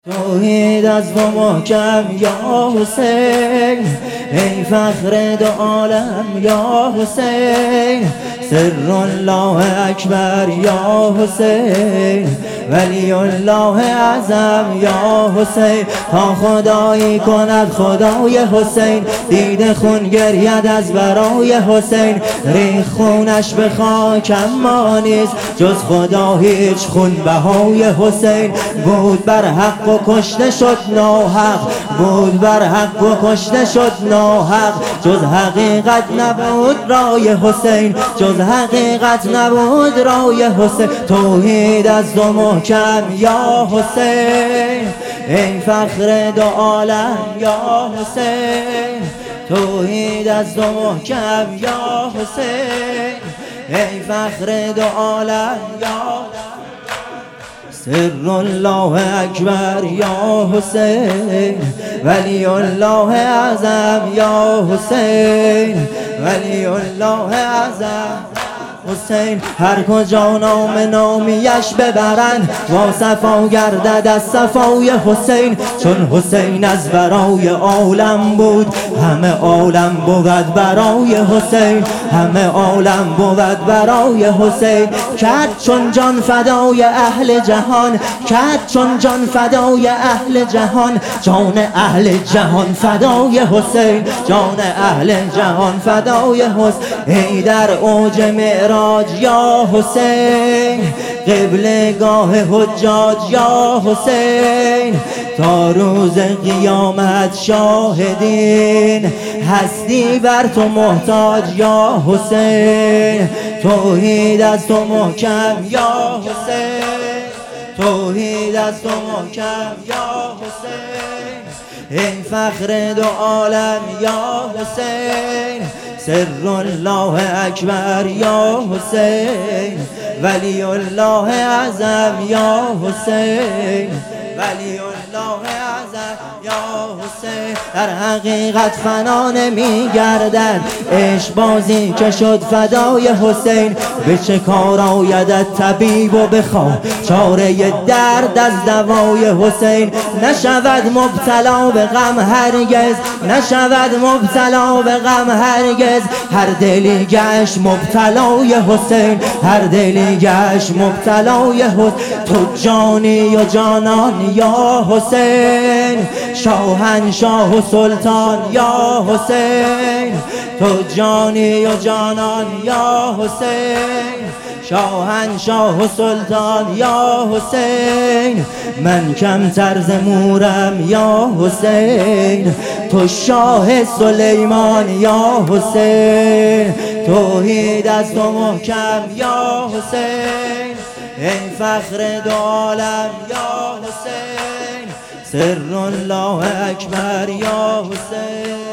توحید از تو محکم یا حسین، ای فخر دو عالم یا حسین، سر الله اکبر یا حسین، ولی الله اعظم یا حسین. تا خدایی کند خدای حسین، دیده خون گرید از برای حسین. ریخ خونش به خاک اما نیست جز خدا هیچ خون بهای حسین. بود بر حق و کشته شد ناحق، بود بر حق و کشته شد ناحق. جز حقیقت نبود رای حسین، جز حقیقت نبود رای حسین. توحید از تو محکم یا حسین، ای فخر دو عالم یا حسین. توحید از تو محکم یا حسین، ای فخر دو عالم یا سر الله اکبر یا حسین، ولی الله اعظم یا حسین، ولی الله اعظم حسین. هر کجا نام نامیش ببرند با صفا گردد از صفای حسین. چون حسین از برای عالم بود، همه عالم بود برای حسین، همه عالم بود برای حسین. کرد چون جان فدای اهل جهان، کرد چون جان فدای اهل جهان. جان اهل جهان فدای حسین، جان اهل جهان فدای حسین. ای در اوج معراج یا حسین، قبلگاه حجاج یا حسین. تا روز قیامت شاهدین، هستی بر تو محتاج یا حسین. توحید از تو محکم یا حسین، توحید از تو محکم یا حسین، ای فخر دو عالم یا حسین. سر الله اکبر یا حسین، ولی الله اعظم یا حسین، ولی الله اعظم یا حسین. در حقیقت فنا نمی گردد عشق بازی که شد فدای حسین. به چه کار آیدت طبیب و بخواه چاره درد از دوای حسین. نشود مبتلا به غم هرگز، نشود مبتلا به غم هرگز. هر دلی گشت مبتلای حسین، هر دلی گشت مبتلای حسین. تو جانی و جانان یا حسین، شاهنشاه و سلطان یا حسین. تو جانی و جانان یا حسین، شاهنشاه و سلطان یا حسین. من کمتر ز مورم یا حسین، تو شاه سلیمان یا حسین. توحید از تو محکم یا حسین، ای فخر دو عالم یا حسین. سر الله اکبر یا حسین.